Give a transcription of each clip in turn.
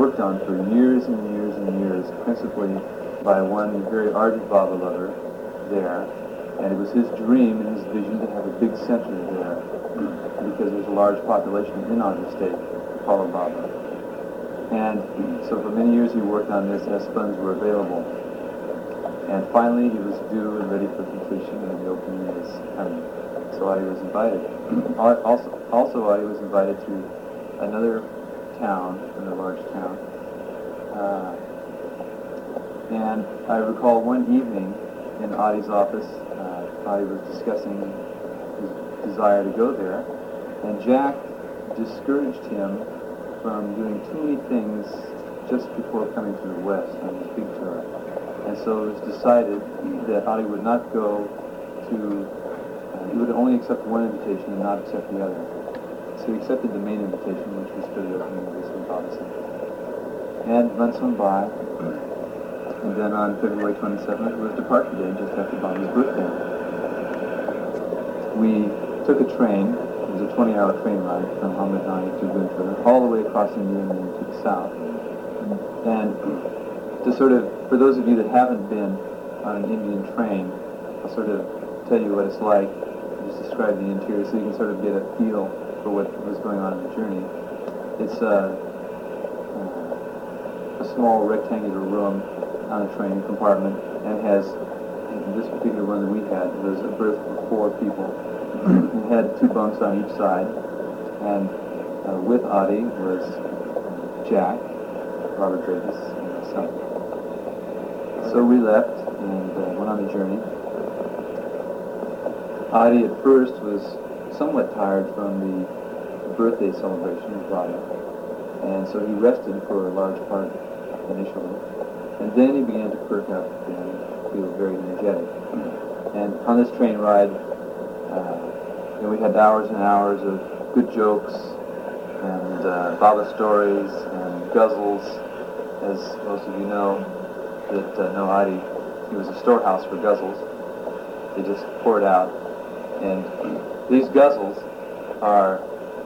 worked on for years and years and years, principally by one very ardent Baba lover there. And it was his dream and his vision to have a big center there because there's a large population in Andhra State who follow Baba. And so for many years he worked on this as funds were available. And finally he was due and ready for completion, and the opening is coming. So Adi was invited. Also Adi was invited to another town, another large town. And I recall one evening in Adi's office, Adi was discussing his desire to go there, and Jack discouraged him from doing too many things just before coming to the West on his big tour. And so it was decided that Adi would not go to, he would only accept one invitation and not accept the other. So he accepted the main invitation, which was for the opening of this Baba Center. And months went by, and then on February 27th was departure day, just after Baba's birthday. We took a train. It was a 20-hour train ride from Ahmedabad to Guntur, all the way across India and then to the south. And to sort of, for those of you that haven't been on an Indian train, I'll sort of tell you what it's like, just describe the interior so you can sort of get a feel for what was going on in the journey. It's a small rectangular room on a train compartment, and it has, this particular one that we had, was a berth for 4 people. It had 2 bunks on each side, and with Adi was Jack, Robert Davis, and myself. So we left and went on the journey. Adi at first was somewhat tired from the birthday celebration of Baba, and so he rested for a large part initially, and then he began to perk up and feel very energetic. And on this train ride, we had hours and hours of good jokes and Baba stories and guzzles. As most of you know that know Adi, he was a storehouse for guzzles. They just poured out. And these guzzles are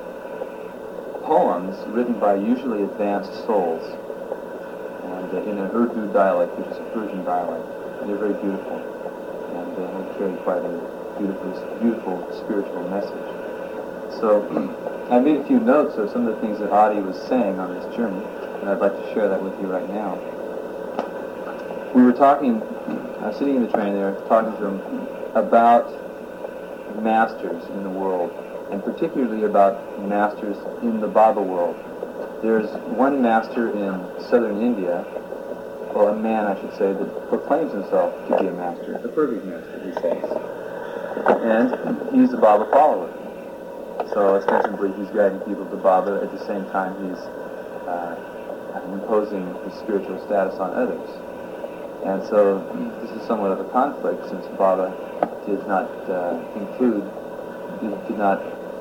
poems written by usually advanced souls, and in an Urdu dialect, which is a Persian dialect. And they're very beautiful, and they carry quite a beautiful spiritual message. So I made a few notes of some of the things that Adi was saying on this journey, and I'd like to share that with you right now. We were talking, sitting in the train there, talking to him about masters in the world, and particularly about masters in the Baba world. There's one master in southern India, well, a man, I should say, that proclaims himself to be a master, a perfect master, he says. And he's a Baba follower. So ostensibly he's guiding people to Baba, at the same time he's imposing his spiritual status on others. And so this is somewhat of a conflict, since Baba did not did not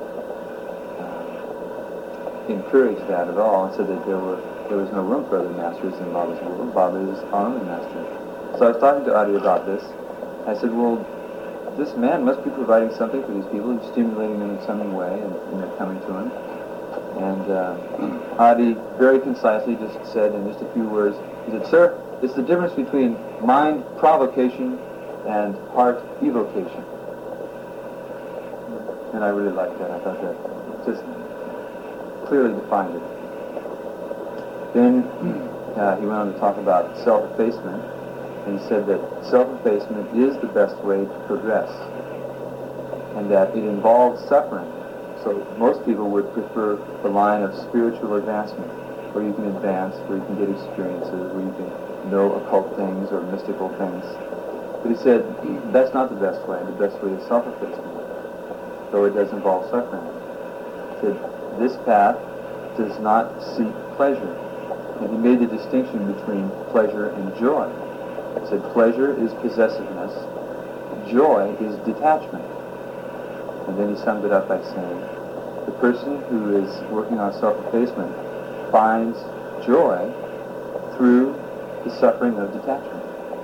encourage that at all, and said that there was no room for other masters in Baba's world. Baba is our only master. So I was talking to Adi about this. I said, well, this man must be providing something for these people, and stimulating them in some way, and they're coming to him. And Adi very concisely just said in just a few words, he said, sir, it's the difference between mind provocation and heart evocation. And I really liked that. I thought that just clearly defined it. Then he went on to talk about self-effacement, and he said that self-effacement is the best way to progress, and that it involves suffering. So most people would prefer the line of spiritual advancement, where you can advance, where you can get experiences, where you can know occult things or mystical things. But he said, that's not the best way. The best way is self-effacement, though it does involve suffering. He said, this path does not seek pleasure. And he made the distinction between pleasure and joy. He said, pleasure is possessiveness, joy is detachment. And then he summed it up by saying, the person who is working on self-effacement finds joy through the suffering of detachment.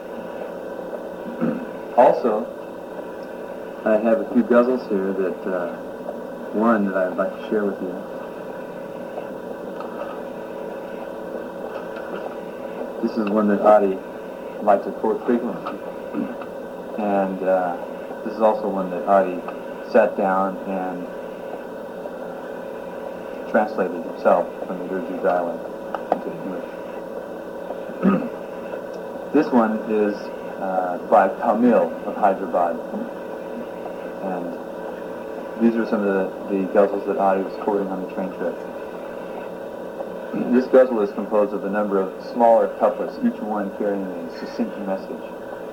Also, I have a few guzzles here that, one that I'd like to share with you. This is one that Adi liked to quote frequently. And this is also one that Adi sat down and translated himself from the Urdu dialect into English. This one is by Kamil of Hyderabad. And these are some of the ghazals that Adi was quoting on the train trip. This ghazal is composed of a number of smaller couplets, each one carrying a succinct message.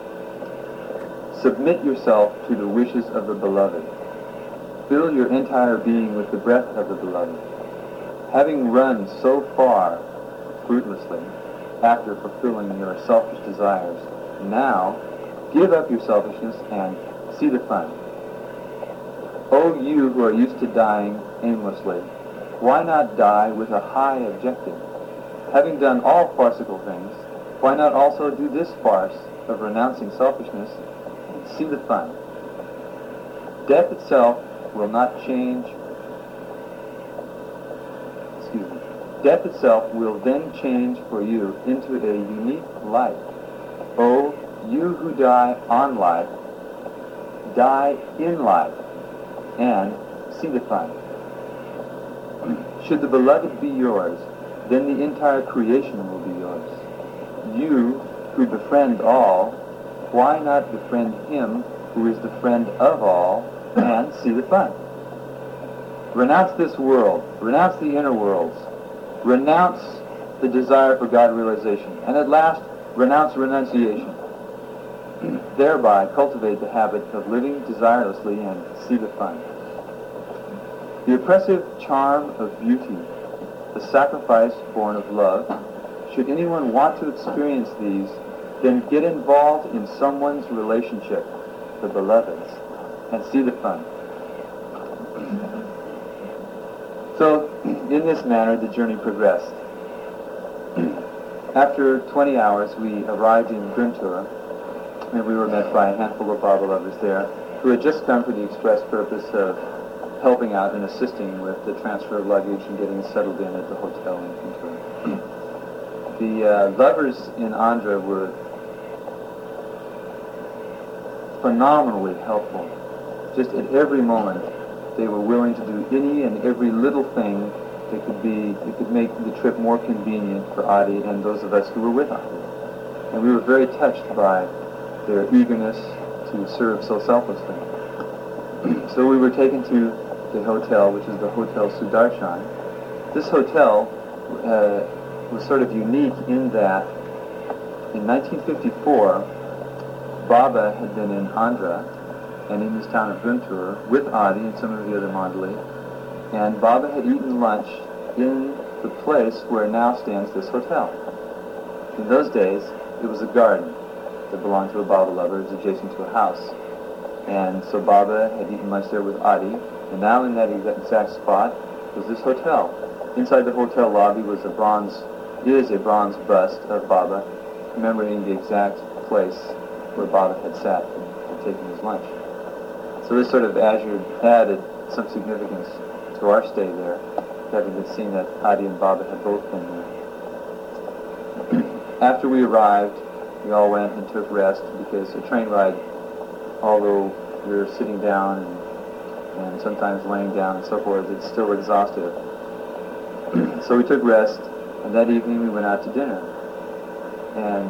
Submit yourself to the wishes of the beloved. Fill your entire being with the breath of the beloved. Having run so far fruitlessly after fulfilling your selfish desires, now give up your selfishness and see the fun. O you who are used to dying aimlessly, why not die with a high objective? Having done all farcical things, why not also do this farce of renouncing selfishness and see the fun? Death itself will not change. Death itself will then change for you into a unique life. O you who die on life, die in life and see the fun. Should the beloved be yours, then the entire creation will be yours. You who befriend all, why not befriend him who is the friend of all and see the fun? Renounce this world, renounce the inner worlds, renounce the desire for God realization, and at last renounce renunciation. Thereby cultivate the habit of living desirelessly and see the fun. The oppressive charm of beauty, the sacrifice born of love, should anyone want to experience these, then get involved in someone's relationship, the beloved's, and see the fun. So, in this manner, the journey progressed. After 20 hours, we arrived in Guntur, and we were met by a handful of Baba lovers there, who had just come for the express purpose of helping out and assisting with the transfer of luggage and getting settled in at the hotel in Guntur. The lovers in Andhra were phenomenally helpful. Just at every moment, they were willing to do any and every little thing that could make the trip more convenient for Adi and those of us who were with Adi. And we were very touched by their eagerness to serve so selflessly. So we were taken to the hotel, which is the Hotel Sudarshan. This hotel was sort of unique in that in 1954, Baba had been in Andhra and in this town of Guntur with Adi and some of the other Mandali, and Baba had eaten lunch in the place where now stands this hotel. In those days, it was a garden that belonged to a Baba lover. It was adjacent to a house. And so Baba had eaten lunch there with Adi, and now in that exact spot was this hotel. Inside the hotel lobby was a bronze bust of Baba, commemorating the exact place where Baba had sat and taken his lunch. So this sort of added some significance to our stay there, having been seen that Adi and Baba had both been there. After we arrived, we all went and took rest because a train ride, although we were sitting down and sometimes laying down and so forth, it's still exhaustive. So we took rest, and that evening we went out to dinner. And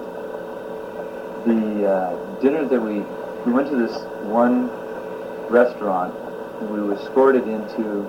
the dinner that we went to this one restaurant, and we were escorted into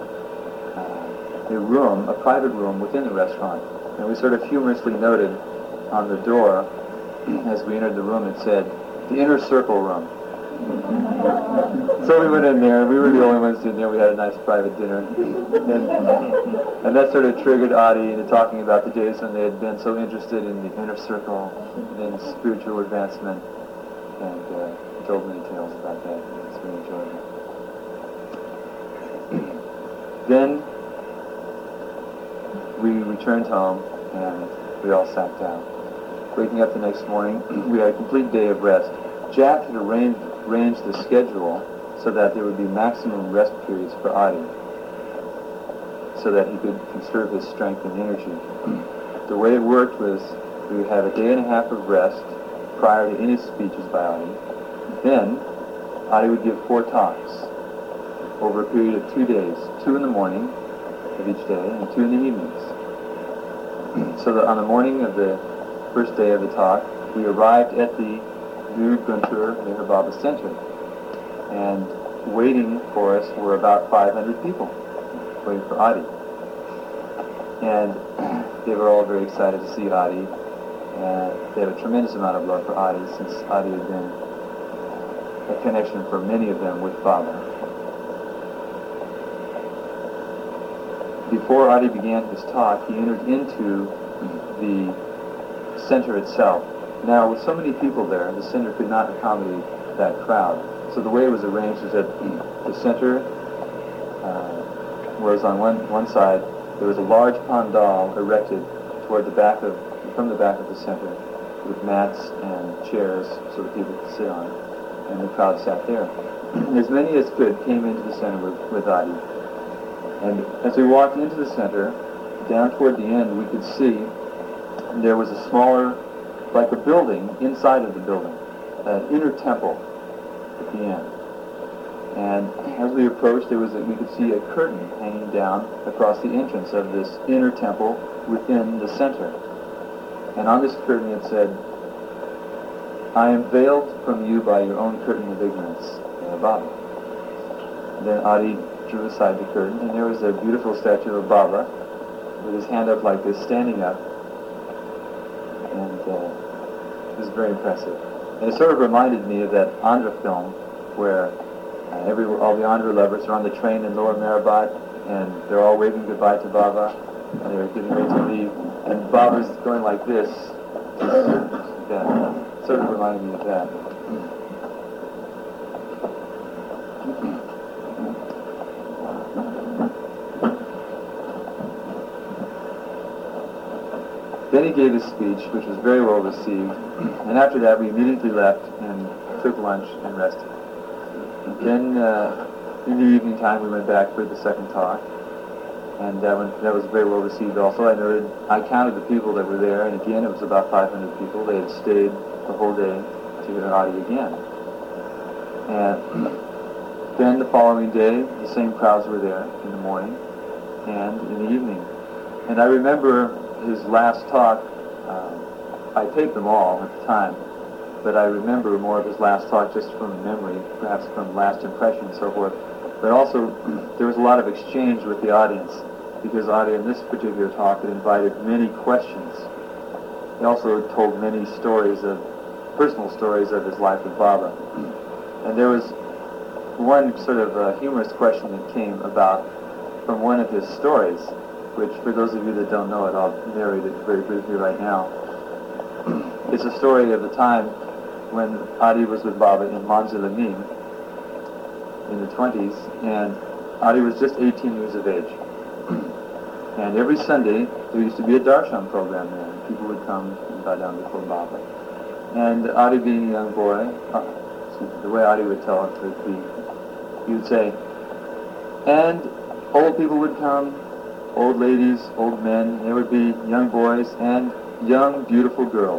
a private room within the restaurant. And we sort of humorously noted on the door, as we entered the room, it said, "The Inner Circle Room." So we went in there, and we were the only ones in there. We had a nice private dinner. And that sort of triggered Adi into talking about the days when they had been so interested in the inner circle and in spiritual advancement. And he told many tales about that. It was very enjoyable. Then we returned home, and we all sat down. Waking up the next morning, we had a complete day of rest. Jack had arranged the schedule so that there would be maximum rest periods for Adi, so that he could conserve his strength and energy. The way it worked was We would have a day and a half of rest prior to any speeches by Adi. Then, Adi would give 4 talks over a period of 2 days, 2 in the morning of each day and 2 in the evenings. So that on the morning of the first day of the talk, we arrived at the new Guntur Meher Baba Center. And waiting for us were about 500 people, waiting for Adi. And they were all very excited to see Adi. And they had a tremendous amount of love for Adi, since Adi had been a connection for many of them with Baba. Before Adi began his talk, he entered into the center itself. Now, with so many people there, the center could not accommodate that crowd. So the way it was arranged is that the center was on one side. There was a large pandal erected toward the back from the back of the center, with mats and chairs so that people could sit on it, and the crowd sat there. As many as could came into the center with Adi. And as we walked into the center, down toward the end, we could see there was a smaller, like a building inside of the building, an inner temple at the end. And as we approached, we could see a curtain hanging down across the entrance of this inner temple within the center. And on this curtain it said, "I am veiled from you by your own curtain of ignorance, Baba." And then Adi drew aside the curtain, and there was a beautiful statue of Baba with his hand up like this, standing up. And it was very impressive. And it sort of reminded me of that Andhra film where all the Andhra lovers are on the train in Lower Mehrabad, and they're all waving goodbye to Baba, and they're getting ready to leave, and Baba's going like this. Yeah, sort of reminded me of that. Then he gave his speech, which was very well received, and after that we immediately left and took lunch and rested. Then in the evening time we went back for the second talk, and that was very well received also. I counted the people that were there, and again it was about 500 people. They had stayed the whole day to hear Adi again. And then the following day, the same crowds were there in the morning and in the evening. And I remember his last talk. I taped them all at the time, but I remember more of his last talk just from memory, perhaps from last impression and so forth. But also, there was a lot of exchange with the audience, because Adi in this particular talk had invited many questions. He also told many personal stories of his life with Baba. And there was one sort of humorous question that came about from one of his stories, which, for those of you that don't know it, I'll narrate it very briefly right now. It's a story of the time when Adi was with Baba in Manzilamim in the 20s, and Adi was just 18 years of age. And every Sunday, there used to be a darshan program there, and people would come and bow down before Baba. And Adi, being a young boy, the way Adi would tell it would be, he would say, and old people would come, old ladies, old men, there would be young boys, and young, beautiful girls.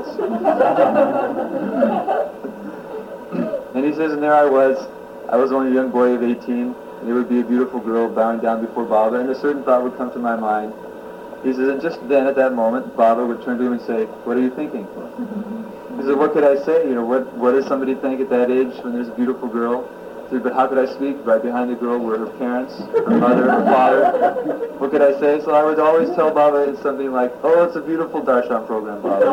And he says, and there I was only a young boy of 18, and there would be a beautiful girl bowing down before Baba, and a certain thought would come to my mind. He says, and just then, at that moment, Baba would turn to him and say, "What are you thinking?" He said, "What could I say? What does somebody think at that age when there's a beautiful girl?" He said, "But how could I speak? Right behind the girl were her parents, her mother, her father. What could I say?" So I would always tell Baba something like, "Oh, it's a beautiful darshan program, Baba."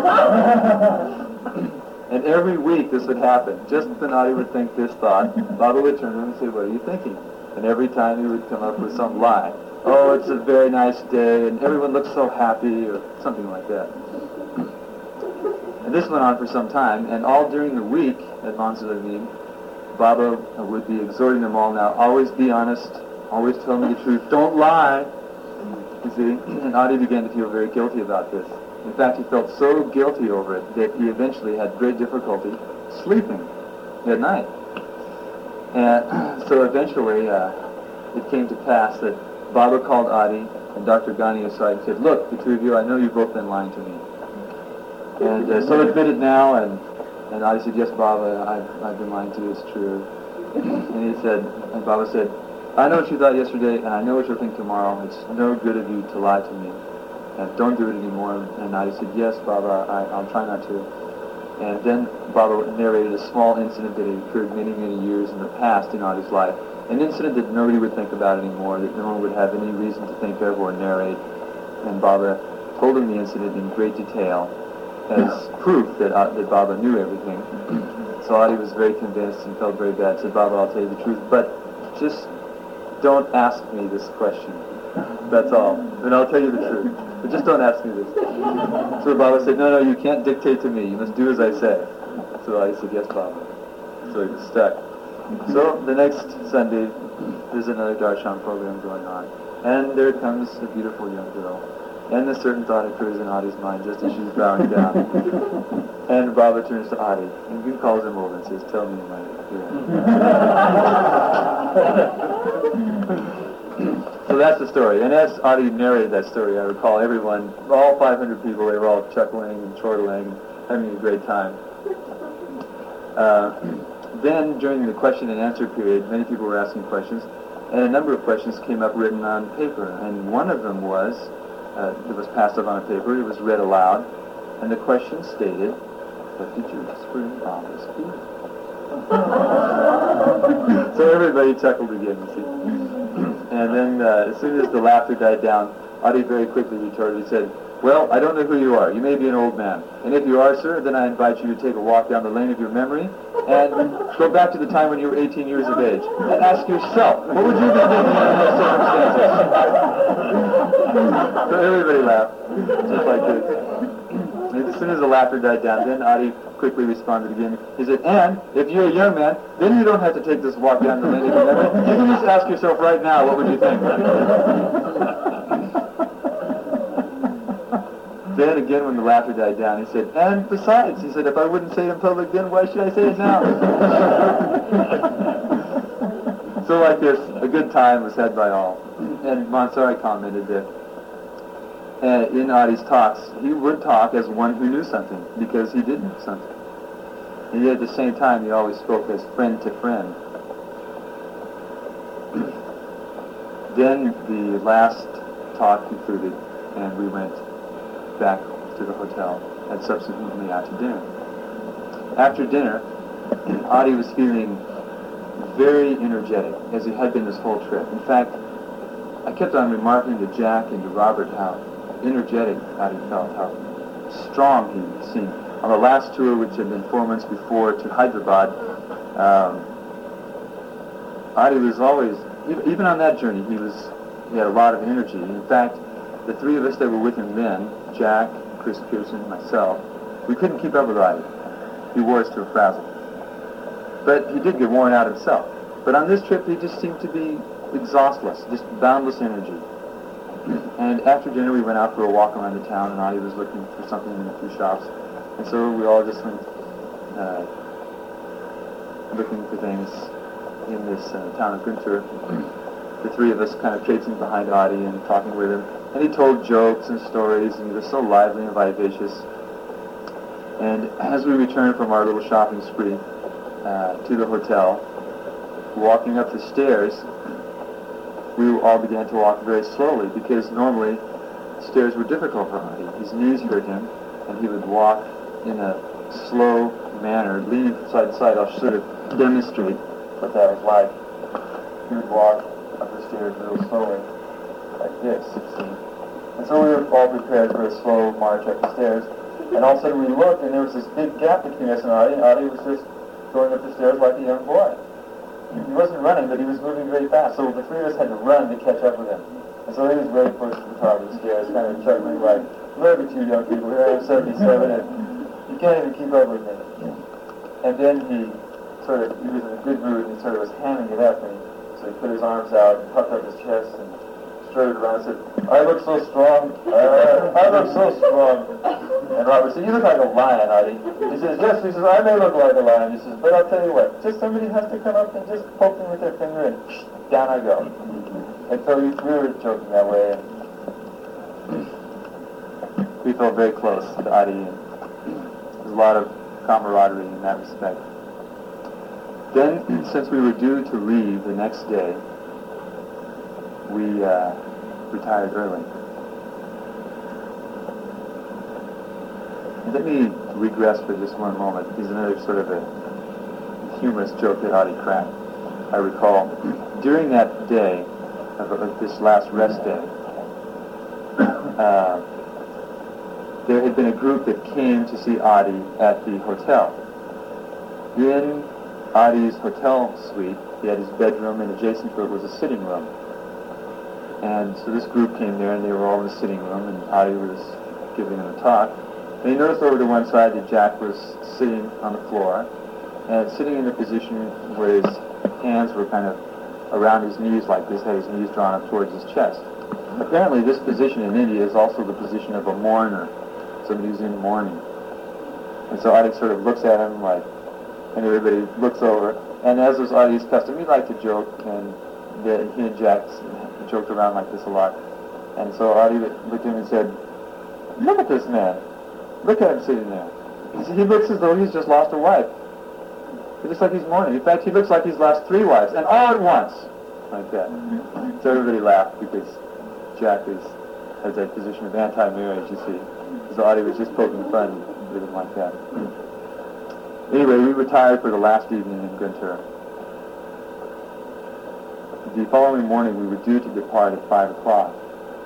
And every week this would happen. Just when Adi would think this thought, Baba would turn to him and say, "What are you thinking?" And every time he would come up with some lie. "Oh, it's a very nice day, and everyone looks so happy," or something like that. And this went on for some time, and all during the week at Manzilamim, Baba would be exhorting them all now, always be honest, always tell me the truth, don't lie. You see, and Adi began to feel very guilty about this. In fact, he felt so guilty over it that he eventually had great difficulty sleeping at night. And so eventually it came to pass that Baba called Adi and Dr. Ghani aside and said, "Look, the two of you, I know you've both been lying to me." And so admit it now, and I said, yes, Baba, I've been lying to you, it's true. And he said, and Baba said, I know what you thought yesterday, and I know what you'll think tomorrow. It's no good of you to lie to me. And don't do it anymore. And I said, yes, Baba, I'll try not to. And then Baba narrated a small incident that had occurred many, many years in the past in Adi's life. An incident that nobody would think about anymore, that no one would have any reason to think of or narrate. And Baba told him the incident in great detail as proof that Baba knew everything. So Adi was very convinced and felt very bad. Said, Baba, I'll tell you the truth, but just don't ask me this question. That's all. And I'll tell you the truth. But just don't ask me this. So Baba said, no, you can't dictate to me. You must do as I say. So I said, yes, Baba. So he was stuck. So the next Sunday, there's another darshan program going on. And there comes a beautiful young girl. And a certain thought occurs in Adi's mind just as she's bowing down. And Baba turns to Adi and he calls him over and says, tell me my feeling. So that's the story. And as Adi narrated that story, I recall everyone, all 500 people, they were all chuckling and chortling and having a great time. Then during the question and answer period, many people were asking questions, and a number of questions came up written on paper. And one of them was, it was passed up on a paper, it was read aloud, and the question stated, what did you whisper in Baba's ear? So everybody chuckled again, you see. And then as soon as the laughter died down, Adi very quickly retorted. He said, well, I don't know who you are. You may be an old man. And if you are, sir, then I invite you to take a walk down the lane of your memory and go back to the time when you were 18 years of age and ask yourself, what would you be thinking in those circumstances? So everybody laughed, just like this. And as soon as the laughter died down, then Adi quickly responded again. He said, and if you're a young man, then you don't have to take this walk down the lane of your memory. You can just ask yourself right now, what would you think? Then again, when the laughter died down, he said, and besides, he said, if I wouldn't say it in public then, why should I say it now? So like this, a good time was had by all. And Mansari commented that in Adi's talks, he would talk as one who knew something, because he did know something. And yet at the same time, he always spoke as friend to friend. Then the last talk concluded, and we went back to the hotel and subsequently out to dinner. After dinner, Adi was feeling very energetic, as he had been this whole trip. In fact, I kept on remarking to Jack and to Robert how energetic Adi felt, how strong he seemed. On the last tour, which had been 4 months before, to Hyderabad, Adi was always, even on that journey, he had a lot of energy. In fact, the three of us that were with him then, Jack, Chris Pearson, myself, we couldn't keep up with Adi. He wore us to a frazzle. But he did get worn out himself. But on this trip, he just seemed to be exhaustless, just boundless energy. And after dinner, we went out for a walk around the town, and Adi was looking for something in a few shops. And so we all just went looking for things in this town of Guntur. The three of us kind of traipsing behind Adi and talking with him. And he told jokes and stories, and he was so lively and vivacious. And as we returned from our little shopping spree to the hotel, walking up the stairs, we all began to walk very slowly, because normally stairs were difficult for Adi. His knees hurt him, and he would walk in a slow manner, leaning from side to side. I'll sort of demonstrate what that was like. He would walk up the stairs real slowly, like this, you see. And so we were all prepared for a slow march up the stairs, and all of a sudden we looked, and there was this big gap between us and Adi was just going up the stairs like a young boy. He wasn't running, but he was moving very fast, so the three of us had to run to catch up with him. And so he was very close to the top of the stairs, kind of chuckling like, look at you young people, here I am 77, and you can't even keep up with me. And then he was in a good mood, and he sort of was hamming it up, and so he put his arms out and puffed up his chest and strutted around and said, I look so strong, I look so strong. And Robert said, you look like a lion, Adi. He says, yes, he says, I may look like a lion. He says, but I'll tell you what, just somebody has to come up and just poke me with their finger, and down I go. And so we were joking that way, and we felt very close to Adi. a lot of camaraderie in that respect. Then, since we were due to leave the next day, we retired early. Let me regress for just one moment. There's another sort of a humorous joke that Adi cracked. I recall, during that day, of this last rest day, there had been a group that came to see Adi at the hotel. In Adi's hotel suite, he had his bedroom, and adjacent to it was a sitting room. And so this group came there, and they were all in the sitting room, and Adi was giving them a talk. And he noticed over to one side that Jack was sitting on the floor, and sitting in a position where his hands were kind of around his knees like this, had his knees drawn up towards his chest. Apparently this position in India is also the position of a mourner, somebody who's in mourning. And so Adi sort of looks at him like, and everybody looks over. And as was Adi's custom, he liked to joke, and he and Jack joked around like this a lot. And so Adi looked at him and said, "Look at this man. Look at him sitting there. He looks as though he's just lost a wife. He looks like he's mourning. In fact, he looks like he's lost 3 wives, and all at once." Like that. So everybody laughed because Jack has that position of anti-marriage, you see. So Adi was just poking fun with him like that. Anyway, we retired for the last evening in Guntur. The following morning, we were due to depart at 5 o'clock.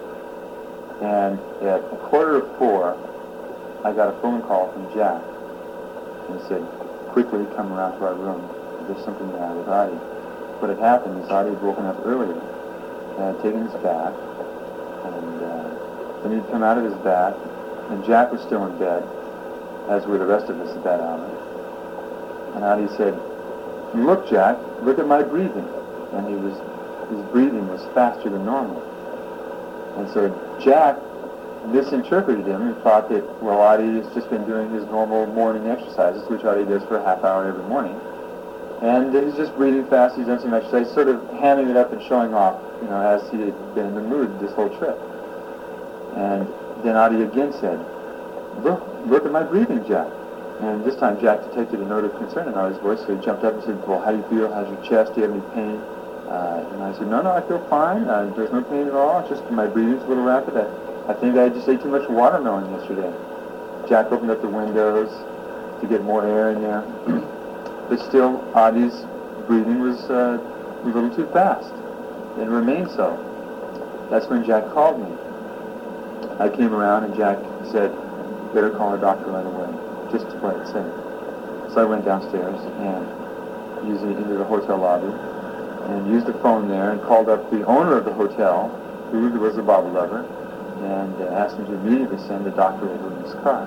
And at 3:45, I got a phone call from Jack. And he said, "Quickly come around to our room. There's something the matter with Adi." What had happened is Adi had woken up earlier and had taken his bath. And then he'd come out of his bath, and Jack was still in bed, as were the rest of us at that hour. And Adi said, "Look, Jack, look at my breathing." And his breathing was faster than normal. And so Jack misinterpreted him and thought that, well, Adi has just been doing his normal morning exercises, which Adi does for a half hour every morning. And he's just breathing fast, he's done some exercise, sort of hamming it up and showing off, as he had been in the mood this whole trip. And then Adi again said, look at my breathing, Jack." And this time Jack detected a note of concern in Adi's voice, so he jumped up and said, "Well, how do you feel? How's your chest? Do you have any pain?" And I said, No, I feel fine. There's no pain at all. It's just my breathing's a little rapid. I think I just ate too much watermelon yesterday. Jack opened up the windows to get more air in there. But still, Adi's breathing was a little too fast, and remained so. That's when Jack called me. I came around, and Jack said, "Better call a doctor right away," just to play it safe. So I went downstairs and into the hotel lobby, and used the phone there, and called up the owner of the hotel, who was a Bible lover, and asked him to immediately send the doctor over in his car.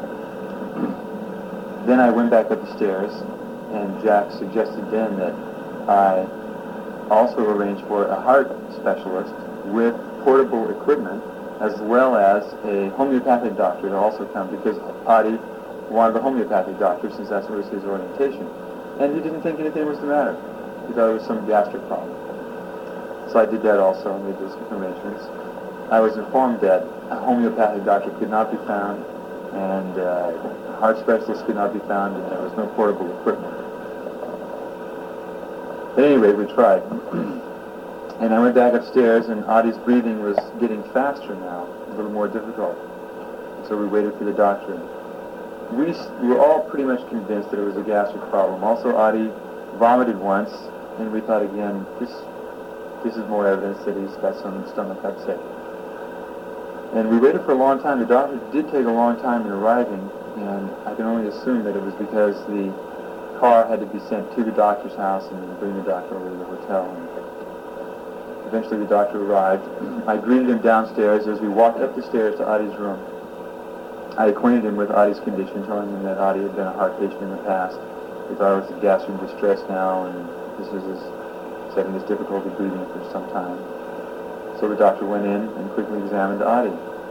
Then I went back up the stairs, and Jack suggested then that I also arrange for a heart specialist with portable equipment, as well as a homeopathic doctor to also come, because Adi wanted a homeopathic doctor, since that was his orientation. And he didn't think anything was the matter. He thought it was some gastric problem. So I did that also, and made those arrangements. I was informed that a homeopathic doctor could not be found, and a heart specialist could not be found, and there was no portable equipment. At any rate, we tried. And I went back upstairs, and Adi's breathing was getting faster now, a little more difficult. So we waited for the doctor. We were all pretty much convinced that it was a gastric problem. Also, Adi vomited once, and we thought again, this is more evidence that he's got some stomach upset. And we waited for a long time. The doctor did take a long time in arriving, and I can only assume that it was because the car had to be sent to the doctor's house and bring the doctor over to the hotel. And eventually the doctor arrived. I greeted him downstairs. As we walked up the stairs to Adi's room, I acquainted him with Adi's condition, telling him that Adi had been a heart patient in the past. He thought it was a gastric distress now, and this was having this difficulty breathing for some time. So the doctor went in and quickly examined Adi.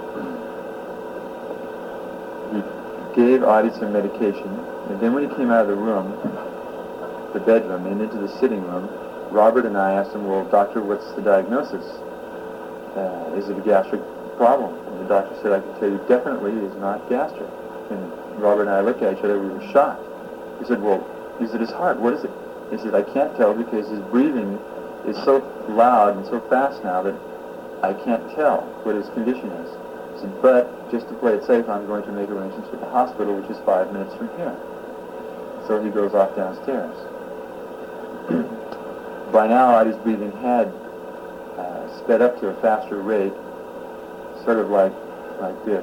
He gave Adi some medication, and then when he came out of the room, the bedroom, and into the sitting room, Robert and I asked him, "Well, doctor, what's the diagnosis? Is it a gastric problem?" And the doctor said, "I can tell you definitely it is not gastric. And Robert and I looked at each other, we were shocked. He said, well, is it his heart? What is it? He said, I can't tell because his breathing is so loud and so fast now that I can't tell what his condition is. He said, but just to play it safe, I'm going to make arrangements with the hospital, which is 5 minutes from here. So he goes off downstairs. By now, Adi's breathing had sped up to a faster rate, sort of like this.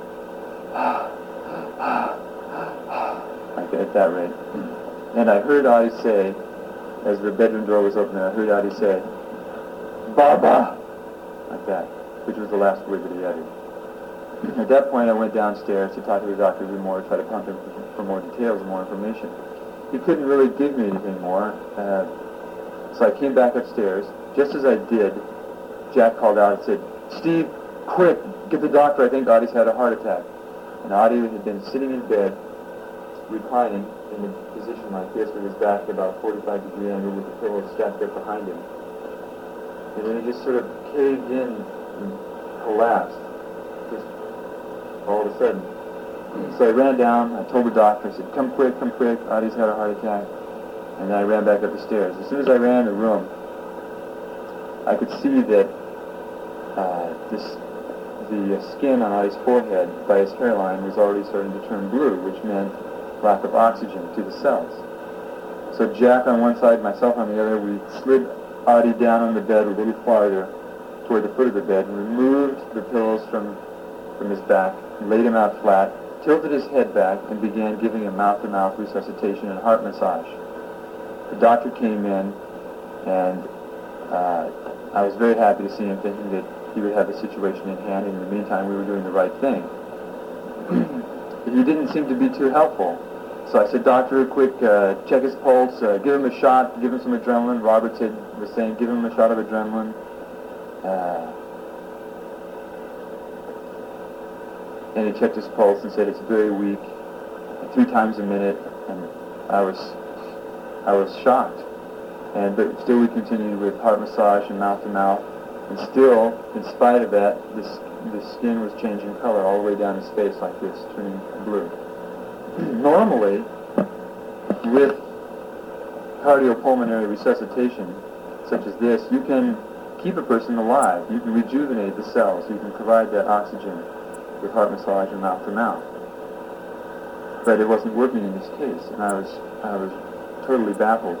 Like at that rate. And I heard Adi say, as the bedroom door was opening, I heard Adi say, Baba! Like that, which was the last word that he uttered. At that point, I went downstairs to talk to the doctor a bit more, try to pump him for more details and more information. He couldn't really give me anything more, so I came back upstairs. Just as I did, Jack called out and said, Steve, quick, get the doctor, I think Adi's had a heart attack. And Adi had been sitting in bed, reclining in a position like this with his back at about a 45-degree angle with the pillow stacked up behind him. And then he just sort of caved in and collapsed, just all of a sudden. So I ran down, I told the doctor, I said, come quick, Adi's had a heart attack. And then I ran back up the stairs. As soon as I ran in the room, I could see that the skin on Adi's forehead by his hairline was already starting to turn blue, which meant lack of oxygen to the cells. So Jack on one side, myself on the other, we slid Adi down on the bed a little farther toward the foot of the bed and removed the pillows from his back, laid him out flat, tilted his head back, and began giving him mouth-to-mouth resuscitation and heart massage. The doctor came in, and I was very happy to see him, thinking that he would have the situation in hand, and in the meantime we were doing the right thing. He didn't seem to be too helpful. So I said, doctor, quick, check his pulse, give him a shot, give him some adrenaline. Robert was saying, give him a shot of adrenaline. And he checked his pulse and said it's very weak, 3 times a minute, and I was shocked. But still we continued with heart massage and mouth-to-mouth, and still, in spite of that, the skin was changing color all the way down his face like this, turning blue. Normally, with cardiopulmonary resuscitation, such as this, you can keep a person alive. You can rejuvenate the cells. You can provide that oxygen with heart massage and mouth-to-mouth. But it wasn't working in this case, and I was totally baffled.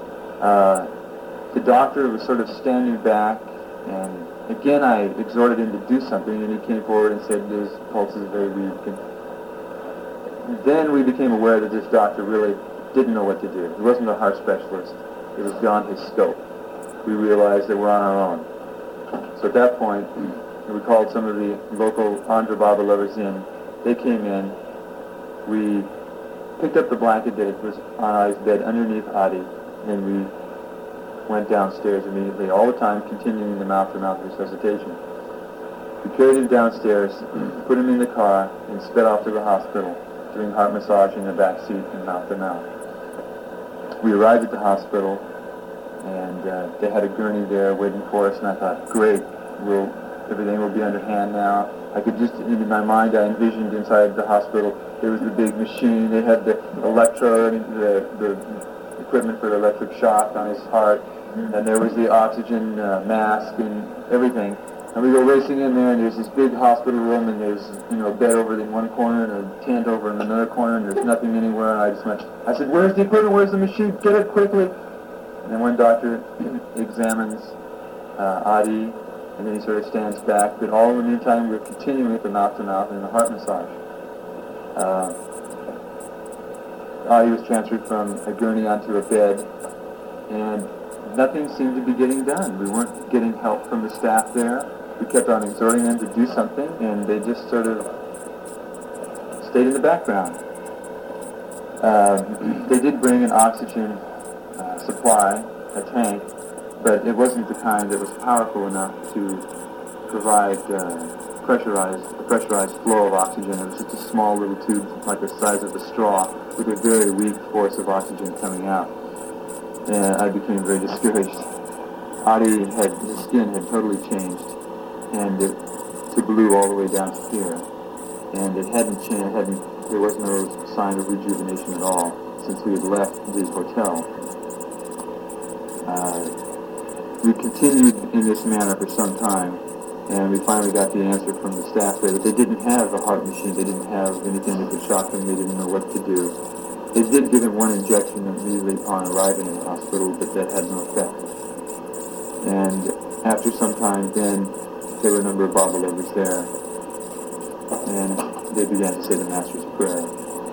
The doctor was sort of standing back, and again I exhorted him to do something, and he came forward and said his pulse is very weak. And then we became aware that this doctor really didn't know what to do. He wasn't a heart specialist. It was beyond his scope. We realized that we're on our own. So at that point, we called some of the local Andhra Baba lovers in. They came in. We picked up the blanket that was on Adi's bed underneath Adi, and we went downstairs immediately, all the time continuing the mouth-to-mouth resuscitation. We carried him downstairs, put him in the car, and sped off to the hospital, doing heart massage in the back seat and mouth-to-mouth. We arrived at the hospital, and they had a gurney there waiting for us, and I thought, great, everything will be underhand now. I could just, in my mind, I envisioned inside the hospital, there was the big machine, they had the electrode, the equipment for the electric shock on his heart, and there was the oxygen mask and everything. And we go racing in there, and there's this big hospital room, and there's a bed over in one corner and a tent over in another corner, and there's nothing anywhere. And I said, "Where's the equipment? Where's the machine? Get it quickly!" And then one doctor examines Adi, and then he sort of stands back. But all in the meantime, we're continuing with the mouth-to-mouth and the heart massage. Adi was transferred from a gurney onto a bed, and nothing seemed to be getting done. We weren't getting help from the staff there. We kept on exhorting them to do something, and they just sort of stayed in the background. They did bring an oxygen supply, a tank, but it wasn't the kind that was powerful enough to provide a pressurized flow of oxygen. It was just a small little tube like the size of a straw with a very weak force of oxygen coming out. And I became very discouraged. Adi his skin had totally changed, and to blue all the way down to here. And it hadn't there was no sign of rejuvenation at all since we had left the hotel. We continued in this manner for some time, and we finally got the answer from the staff there that they didn't have a heart machine, they didn't have anything that could shock him, they didn't know what to do. They did give him one injection immediately upon arriving in the hospital, but that had no effect. And after some time, then there were a number of Baba lovers there, and they began to say the Master's Prayer.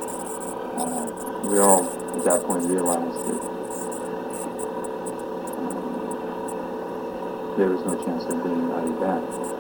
We all, at that point, realized that there was no chance of bringing Adi back.